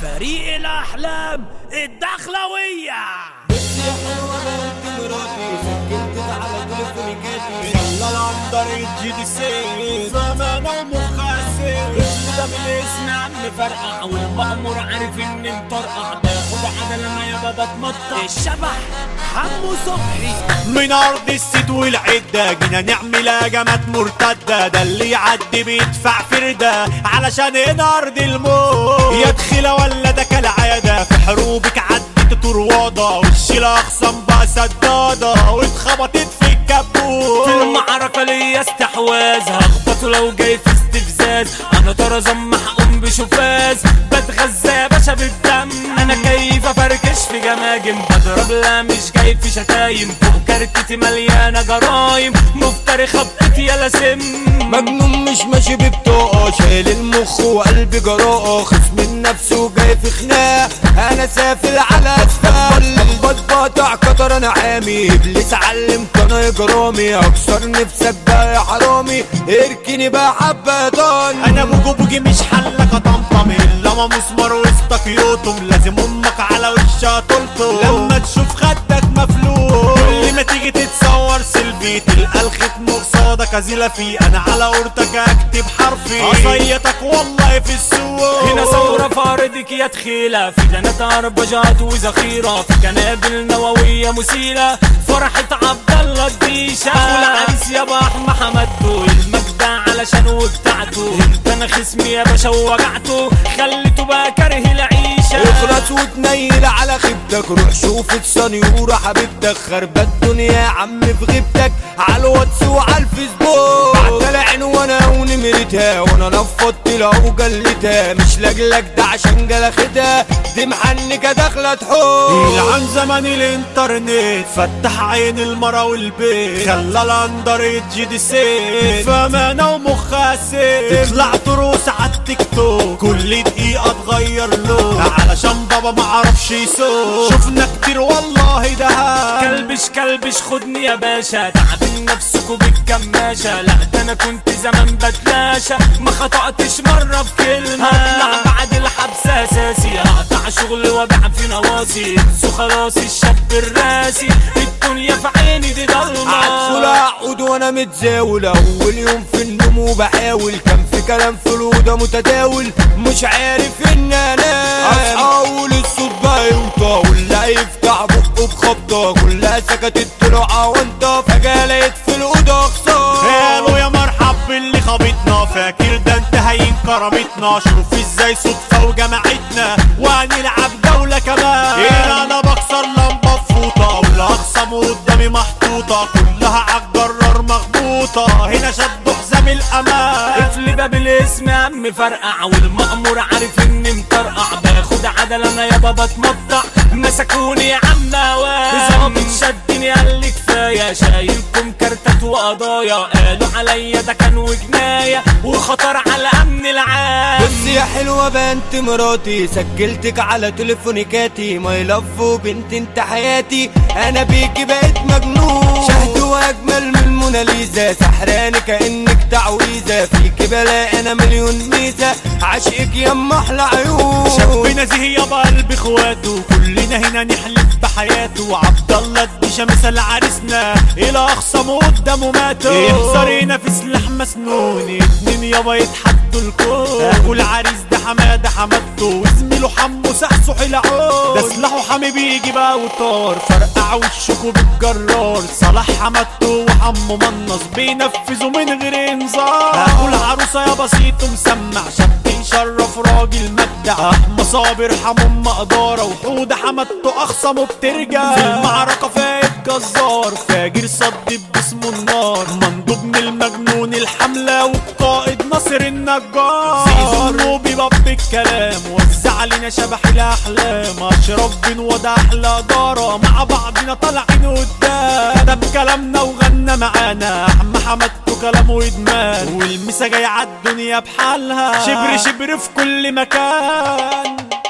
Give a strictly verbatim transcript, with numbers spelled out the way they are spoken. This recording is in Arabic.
فريق الأحلام الدخلوية. بصي يا حلوة بنت مراتي، سجلت على تليفوني كاتي، خلى العنبر يجي السيف فمانة ومخها السيف. اسمه ده بالاسم عم فرقع، والمأمور عارف اني مطرقع، باخد عدل انا يابا بتمطع. الشبح حمو صبحي من ارض السيد والعدة جينا نعمل هجمات مرتدة، ده اللي يعدي بيدفع فردة علشان هنا ارض الموت. يا دخيلة ولا ده كالعادة في حروبك عدت طروادة، والشيلة اخصم بقى سدادة واتخبطت في الكابوت. في المعركة ليا استحواذ، هخبطه لو جاي في استفزاز، انا طرزان محقوم بشفاز، بتغذى يا باشا بالدم. انا كيف افركش في جماجم، بضرب لا مش جاي في شتايم، فوق كارتتي مليانة جرايم، مفتري خبطتي يالا سم. مجنون مش ماشي ببطاقة، شايل المخ وقلبي جراءة، خصم النفس وجاي في خناق، انا سافل على اسفل. بتقطع قطر انا حامي، ابليس علمت انا اجرامي، اكسر نفسك بقى يا حرامي، اركني بقى حبتان. انا بوجو بوجي مش حلك طمطمي، لما مسمار وسطك يوتم، لازم امك على وشها تلطم، لما تشوف خدك مفلوق. كل ما تيجي تتصور سيلفي تلقى الختم قصادك ازيله فيه، انا على قرطك اكتب حرفي، اصيتك والله في السوق. هنا ثورة فاردك يا دخيلة، في جنات عربجات وذخيرة، في قنابل نووية مسيلة، فرحة عبد الله الديشة. اخو العريس يابا احمى حمدته، المجدع علشان وبتاعته، انت انا خصمي يا باشا ووجعته، خليته بقى كاره العيشة. اخلص وتنيل على خيبتك، روح شوف السنيورة حبيبتك، خربت الدنيا يا عم في غيبتك، على الواتس وعلى الفيسبوك، بعتلها عنوانها ونمرتها، وانا نفضت لها وجلتها، مش لاجلك ده عشان جلختها، دي محنكة داخلة تحوم. يلعن زمان الانترنت فتح عين المرا والبيت، خلى الاندر يجي دي سيف فمانة ومخها سيف. تطلع تروس على التيك توك كل دقيقة تغير لون، علشان بابا معرفش يسوق، شفنا كتير والله ده. كلبش كلبش خدني يا باشا، تعبين نفسكوا بالكماشة، لا ده انا كنت زمان بتلاشى، ما خطأتش مرة بكلمة. هطلع بعد الحبس اساسي، هقطع شغل وابيع في نواصي، انسوا خلاص الشاب الراسي، الدنيا في عيني دي ضلمة. عدخل اقعد وانا متزاول، اول يوم في النوم وبحاول، كان في كلام في الأوضة متداول، مش عارف ان انا اصحى اقول الصوت بقى يوطى، واللي يفتح بقه بخبطة، كلها سكتت طلع وانت فجأة لقيت في الأوضة خسارة. قالوا يا مرحب باللي خبطنا، فاكر ده انت هين كرامتنا، شوف ازاي صدفة وجمعتنا، وهنلعب جولة كمان. هنا انا بكسر لمبة بفوطة، والاخصام قدامي محطوطة، كلها عالجرار مخبوطة، هنا شدوا حزام الامان. قفل باب الاسم يا عم فرقع، والمأمور عارف اني مطرقع، باخد عدل انا يابا بتمطع، مسكوني يا عم هواي، ظابط شدني قال لي كفاية، شايلكم كارتات وقضايا، قالوا عليا ده كان وجناية، وخطر على امن العام. بس يا حلوة بنت مراتي، سجلتك على تليفوني كاتي، ماي لاف وبنت انت حياتي، انا بيكي بقيت مجنون، شهد واجمل من موناليزا، سحراني كأنك تعويذة، فيكي بلاقي انا مليون ميزة، عاشقك يما احلى عيون. شاب نزيه يابا قلب اخواته، كلنا هنا نحلف بحياته، وعبد الله الديشة مثل عريسنا، الى اخصمه قدامه ماتوا، يحذر هنا في سلاح مسنون، اتنين يابا يتحدوا الكون، اخو العريس ده حماده حمادته، وزميله حمو سحسح العون، ده سلاحه حامي بيجي بقى وطار، فرقع وشكوا بالجرار، صلاح حمادته وحمو منص بينفذوا من غير انذار، اخو العروسه يا بسيط مسمع، شاب يشرف راجل مبدع، احمى صابر حمو مقداره، وحوده حمادته اخصمه بترجع، في المعركه فايت جزار، فاجر صد باسمه النار، مندوب من المجنون الحمله، والقائد ناصر النجار، زيزو النوبي باب الكلام، وزع علينا شبح الاحلام، اشرف بن وده احلى داره، مع بعضنا طالعين قدام، ده بكلامنا وغنى معانا، احمى حمادته كلامه ادمان، والمسا جاي عالدنيا بحالها، شبر شبر في كل مكان.